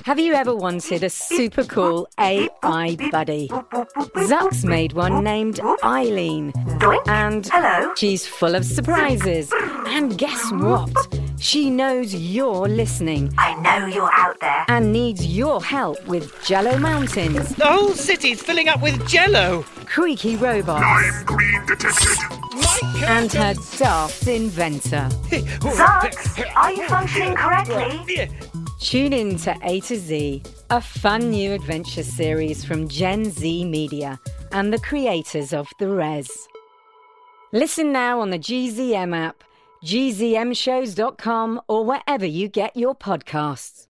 Have you ever wanted a super cool AI buddy? Zuck's made one named Eileen. And she's full of surprises. And guess what? She knows you're listening. I know you're out there. And needs your help with Jello Mountains. The whole city's filling up with Jello. Creaky robots. Lime green detected. And her daft inventor. Zucks, are you functioning correctly? Tune in to A to Z, a fun new adventure series from Gen Z Media and the creators of The Res. Listen now on the GZM app, gzmshows.com, or wherever you get your podcasts.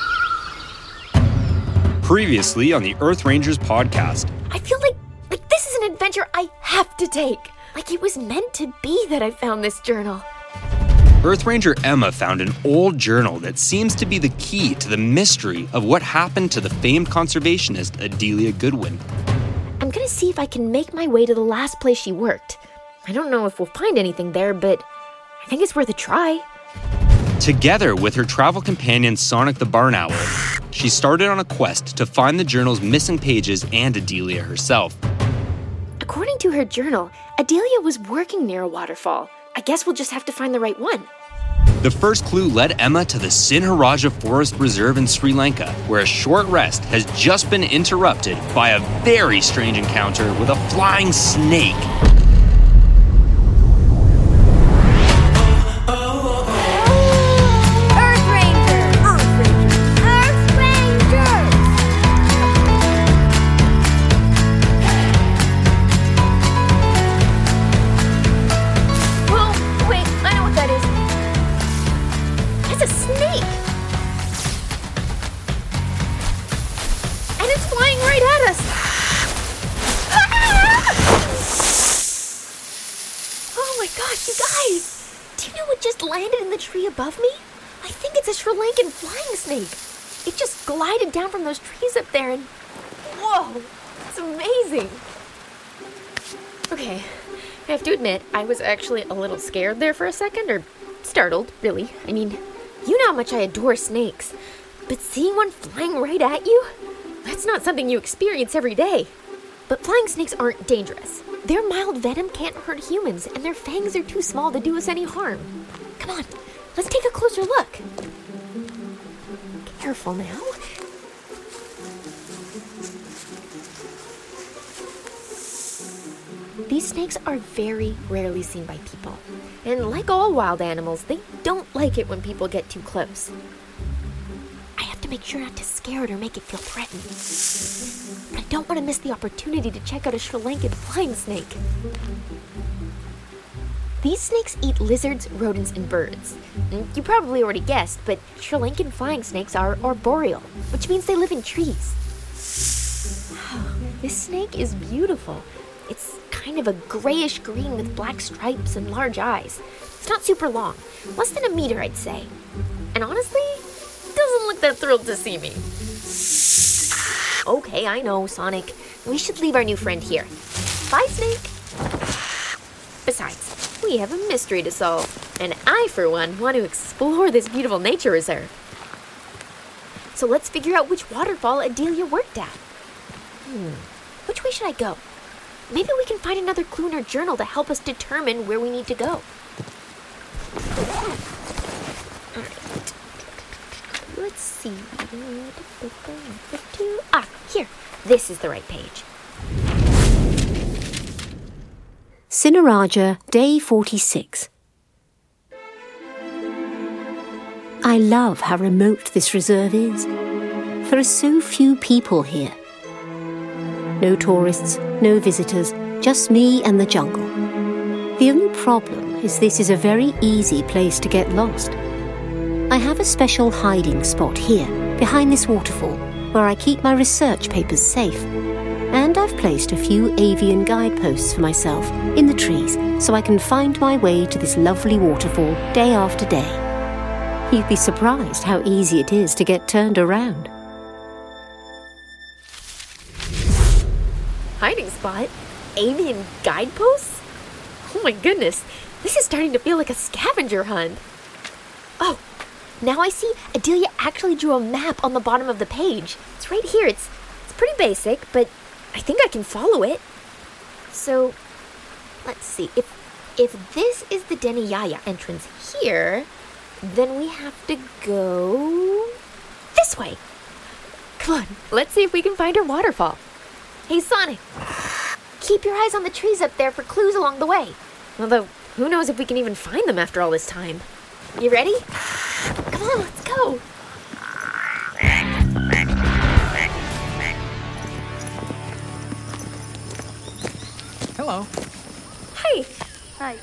Previously on the Earth Rangers podcast. I feel like this is an adventure I have to take. Like it was meant to be that I found this journal. Earth Ranger Emma found an old journal that seems to be the key to the mystery of what happened to the famed conservationist Adelia Goodwin. I'm gonna see if I can make my way to the last place she worked. I don't know if we'll find anything there, but I think it's worth a try. Together with her travel companion Sonic the Barn Owl, she started on a quest to find the journal's missing pages and Adelia herself. According to her journal, Adelia was working near a waterfall. I guess we'll just have to find the right one. The first clue led Emma to the Sinharaja Forest Reserve in Sri Lanka, where a short rest has just been interrupted by a very strange encounter with a flying snake. Landed in the tree above me? I think it's a Sri Lankan flying snake. It just glided down from those trees up there and... Whoa! It's amazing! Okay, I have to admit, I was actually a little scared there for a second, or startled, really. I mean, you know how much I adore snakes, but seeing one flying right at you? That's not something you experience every day. But flying snakes aren't dangerous. Their mild venom can't hurt humans, and their fangs are too small to do us any harm. Come on, let's take a closer look. Careful now. These snakes are very rarely seen by people. And like all wild animals, they don't like it when people get too close. I have to make sure not to scare it or make it feel threatened. But I don't want to miss the opportunity to check out a Sri Lankan flying snake. These snakes eat lizards, rodents, and birds. You probably already guessed, but Sri Lankan flying snakes are arboreal, which means they live in trees. This snake is beautiful. It's kind of a grayish green with black stripes and large eyes. It's not super long, less than a meter, I'd say. And honestly, it doesn't look that thrilled to see me. Okay, I know, Sonic. We should leave our new friend here. Bye, Snake. Besides, we have a mystery to solve, and I, for one, want to explore this beautiful nature reserve. So let's figure out which waterfall Adelia worked at. Which way should I go? Maybe we can find another clue in her journal to help us determine where we need to go. Alright. Let's see. Here. This is the right page. Sinharaja, Day 46. I love how remote this reserve is. There are so few people here. No tourists, no visitors, just me and the jungle. The only problem is this is a very easy place to get lost. I have a special hiding spot here, behind this waterfall, where I keep my research papers safe. And I've placed a few avian guideposts for myself in the trees so I can find my way to this lovely waterfall day after day. You'd be surprised how easy it is to get turned around. Hiding spot? Avian guideposts? Oh my goodness, this is starting to feel like a scavenger hunt. Oh, Now I see Adelia actually drew a map on the bottom of the page. It's right here. It's pretty basic, but I think I can follow it. So, let's see. If this is the Deniyaya entrance here, then we have to go this way. Come on, let's see if we can find our waterfall. Hey, Sonic, keep your eyes on the trees up there for clues along the way. Although, who knows if we can even find them after all this time. You ready? Come on, let's go. Hello. Hi. Hi.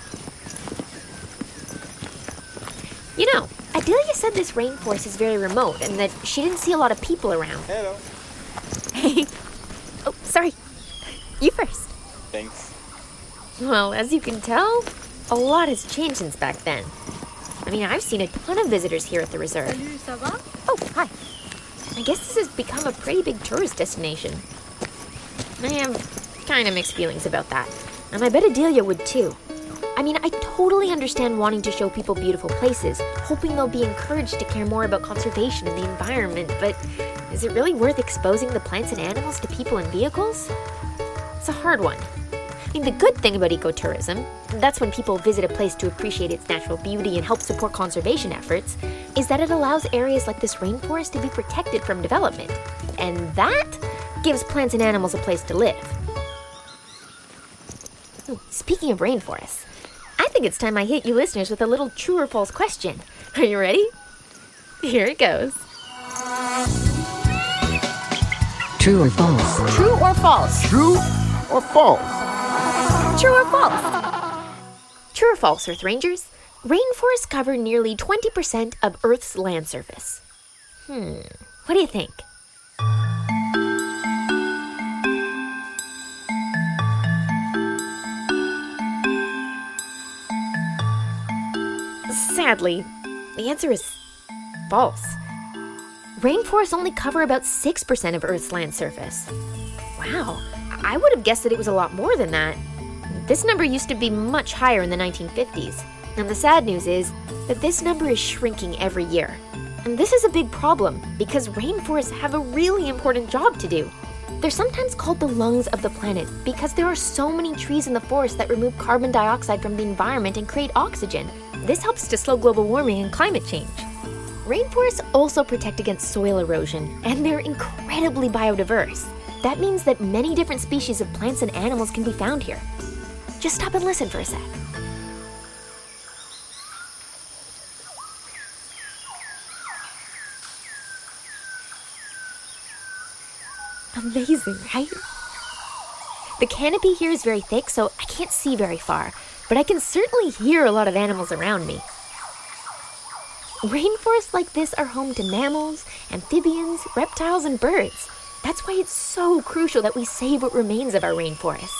You know, Adelia said this rainforest is very remote and that she didn't see a lot of people around. Hello. Hey. Oh, sorry. You first. Thanks. Well, as you can tell, a lot has changed since back then. I mean, I've seen a ton of visitors here at the reserve. Salut, ça va? Oh, hi. I guess this has become a pretty big tourist destination. I have kind of mixed feelings about that. And I bet Adelia would too. I mean, I totally understand wanting to show people beautiful places, hoping they'll be encouraged to care more about conservation and the environment, but is it really worth exposing the plants and animals to people and vehicles? It's a hard one. I mean, the good thing about ecotourism, that's when people visit a place to appreciate its natural beauty and help support conservation efforts, is that it allows areas like this rainforest to be protected from development. And that gives plants and animals a place to live. Speaking of rainforests, I think it's time I hit you listeners with a little true or false question. Are you ready? Here it goes. True or false? True or false? True or false? True or false? True or false, Earth Rangers? Rainforests cover nearly 20% of Earth's land surface. What do you think? Sadly, the answer is false. Rainforests only cover about 6% of Earth's land surface. Wow, I would have guessed that it was a lot more than that. This number used to be much higher in the 1950s, and the sad news is that this number is shrinking every year. And this is a big problem because rainforests have a really important job to do. They're sometimes called the lungs of the planet because there are so many trees in the forest that remove carbon dioxide from the environment and create oxygen. This helps to slow global warming and climate change. Rainforests also protect against soil erosion, and they're incredibly biodiverse. That means that many different species of plants and animals can be found here. Just stop and listen for a sec. Amazing, right? The canopy here is very thick, so I can't see very far, but I can certainly hear a lot of animals around me. Rainforests like this are home to mammals, amphibians, reptiles, and birds. That's why it's so crucial that we save what remains of our rainforests.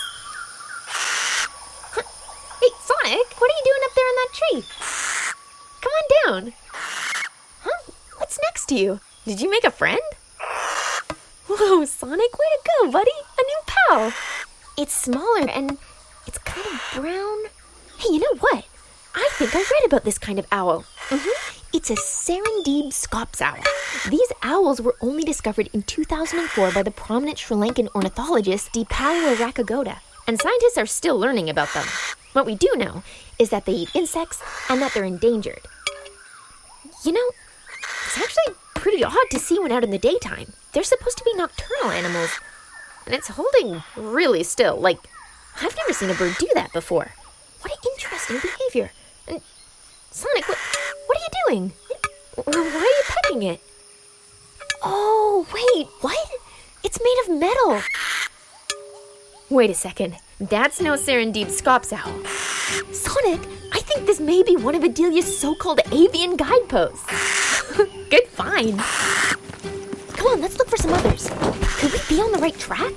Hey, Sonic, what are you doing up there in that tree? Come on down. Huh? What's next to you? Did you make a friend? Whoa, Sonic, way to go, buddy. A new pal. It's smaller and it's kind of brown. Hey, you know what? I think I read about this kind of owl. It's a Serendib scops owl. These owls were only discovered in 2004 by the prominent Sri Lankan ornithologist Dipalo Rakagoda, and scientists are still learning about them. What we do know is that they eat insects and that they're endangered. You know, it's actually pretty odd to see one out in the daytime. They're supposed to be nocturnal animals, and it's holding really still. Like, I've never seen a bird do that before. What an interesting behavior. And Sonic, what are you doing? Why are you petting it? Oh, wait, what? It's made of metal. Wait a second. That's no Serendib scops owl. Sonic, I think this may be one of Adelia's so-called avian guideposts. Good find. Come on, let's look for some others. Could we be on the right track?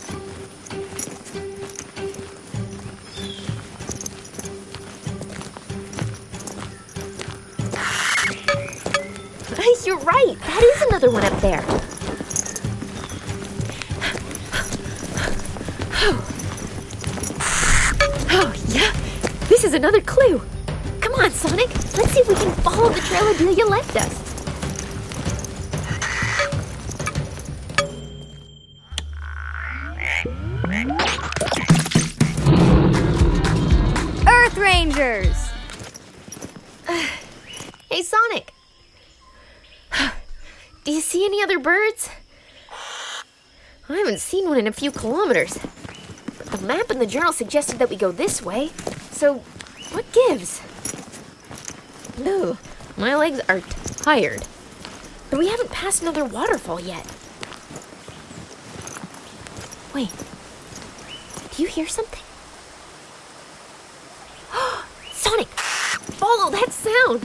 You're right. That is another one up there. Oh, yeah. This is another clue. Come on, Sonic. Let's see if we can follow the trail Adelia left us. Earth Rangers! Hey, Sonic. Do you see any other birds? I haven't seen one in a few kilometers. But the map in the journal suggested that we go this way. So, what gives? No, my legs are tired. But we haven't passed another waterfall yet. Wait. Do you hear something? Sonic! Follow that sound!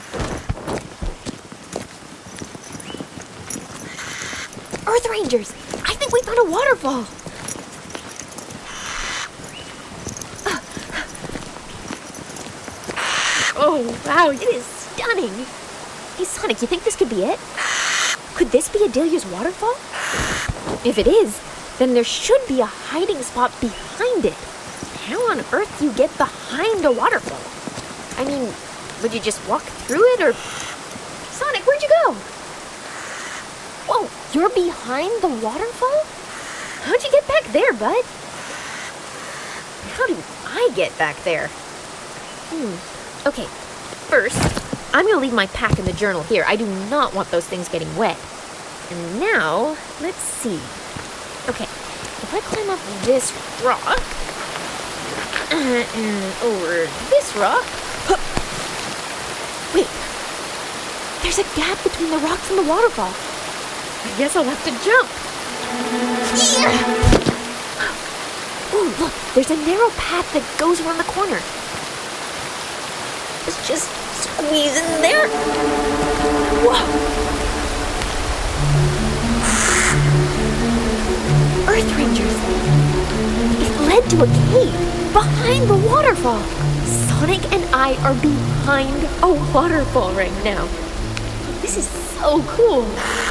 Earth Rangers! I think we found a waterfall! Oh, wow, it is stunning! Hey, Sonic, you think this could be it? Could this be Adelia's waterfall? If it is, then there should be a hiding spot behind it. How on earth do you get behind a waterfall? I mean, would you just walk through it, or... Sonic, where'd you go? Whoa, you're behind the waterfall? How'd you get back there, bud? How do I get back there? Okay, first, I'm gonna leave my pack in the journal here. I do not want those things getting wet. And now, let's see. Okay, if I climb up this rock, and over this rock, wait, there's a gap between the rocks and the waterfall. I guess I'll have to jump. Ooh, look, there's a narrow path that goes around the corner. Let's just squeeze in there. Whoa. Earth Rangers. It led to a cave behind the waterfall. Sonic and I are behind a waterfall right now. This is so cool.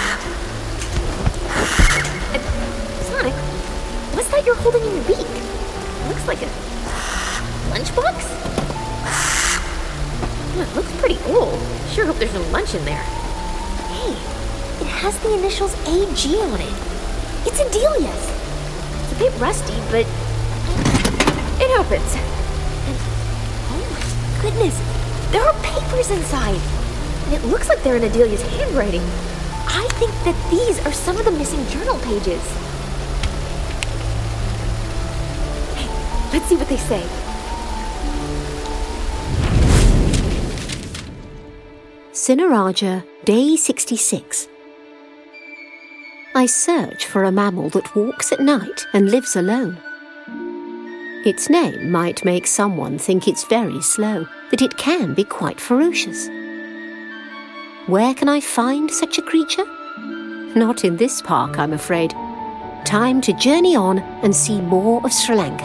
Sonic, what's that you're holding in your beak? It looks like a lunchbox? Oh, it looks pretty old. Sure hope there's no lunch in there. Hey, it has the initials AG on it. It's Adelia's. It's a bit rusty, but it opens. And oh my goodness, there are papers inside. And it looks like they're in Adelia's handwriting. I think that these are some of the missing journal pages. Hey, let's see what they say. Sinaraja, Day 66. I search for a mammal that walks at night and lives alone. Its name might make someone think it's very slow, but it can be quite ferocious. Where can I find such a creature? Not in this park, I'm afraid. Time to journey on and see more of Sri Lanka.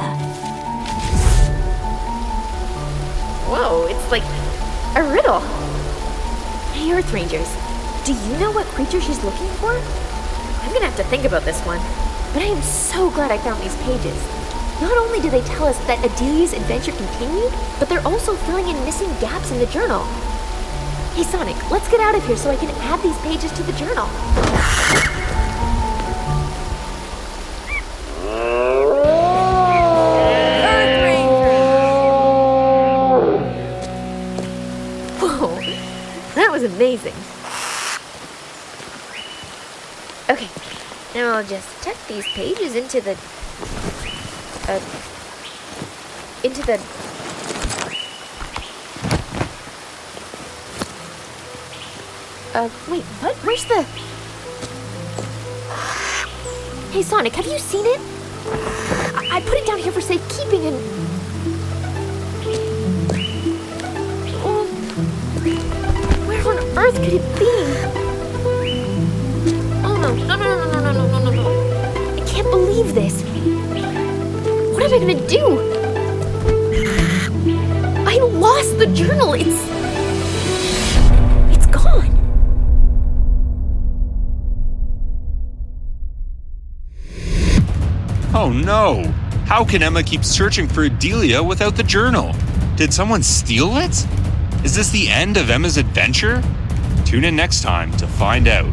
Whoa, it's like a riddle. Hey, Earth Rangers, do you know what creature she's looking for? I'm gonna have to think about this one. But I am so glad I found these pages. Not only do they tell us that Adelia's adventure continued, but they're also filling in missing gaps in the journal. Hey, Sonic, let's get out of here so I can add these pages to the journal. Whoa, that was amazing. Okay, now I'll just tuck these pages into the... wait, what? Where's the... Hey, Sonic, have you seen it? I put it down here for safekeeping and... Oh, where on earth could it be? Oh, no. I can't believe this. What am I gonna do? I lost the journal. It's gone. Oh no! How can Emma keep searching for Adelia without the journal? Did someone steal it? Is this the end of Emma's adventure? Tune in next time to find out.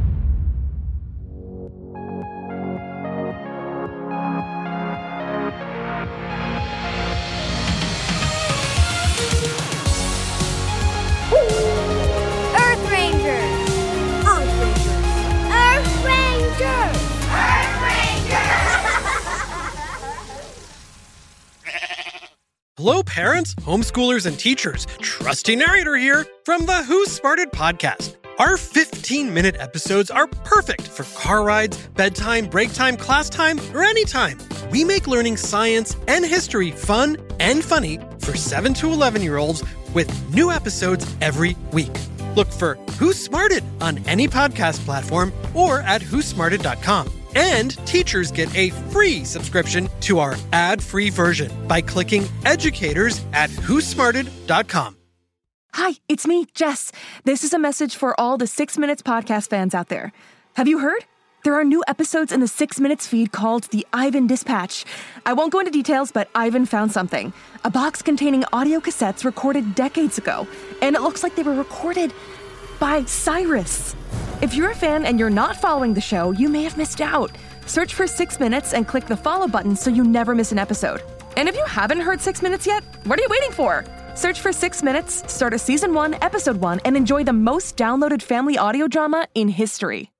Earth Rangers! Earth Rangers! Earth Rangers! Earth Rangers! Hello, parents, homeschoolers, and teachers. Trusty narrator here from the Who Smarted podcast. Our 15-minute episodes are perfect for car rides, bedtime, break time, class time, or anytime. We make learning science and history fun and funny for 7 to 11-year-olds with new episodes every week. Look for Who Smarted on any podcast platform or at whosmarted.com. And teachers get a free subscription to our ad-free version by clicking educators at whosmarted.com. Hi, it's me, Jess. This is a message for all the 6 Minutes podcast fans out there. Have you heard? There are new episodes in the 6 Minutes feed called the Ivan Dispatch. I won't go into details, but Ivan found something. A box containing audio cassettes recorded decades ago. And it looks like they were recorded by Cyrus. If you're a fan and you're not following the show, you may have missed out. Search for 6 Minutes and click the follow button so you never miss an episode. And if you haven't heard 6 Minutes yet, what are you waiting for? Search for 6 Minutes, start a Season 1, Episode 1, and enjoy the most downloaded family audio drama in history.